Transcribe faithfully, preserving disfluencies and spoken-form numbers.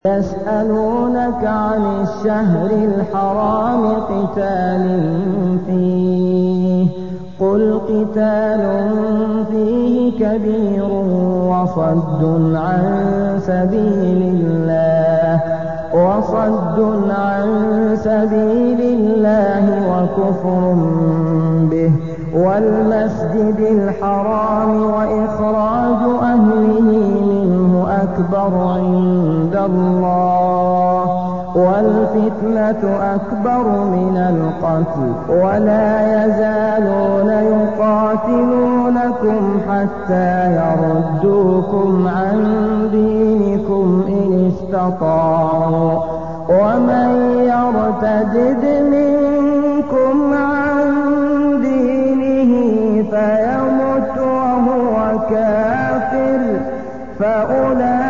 يسألونك عن الشهر الحرام قتال فيه قل قتال فيه كبير وصد عن سبيل الله وصد عن سبيل الله وكفر به والمسجد الحرام وإخراج أهله منه أكبر عند الله والفتنة أكبر من القتل ولا يزالون يقاتلونكم حتى يردوكم عن دينكم إن استطاعوا ومن يرتد منكم عن دينه فيمت وهو كافر فأولئك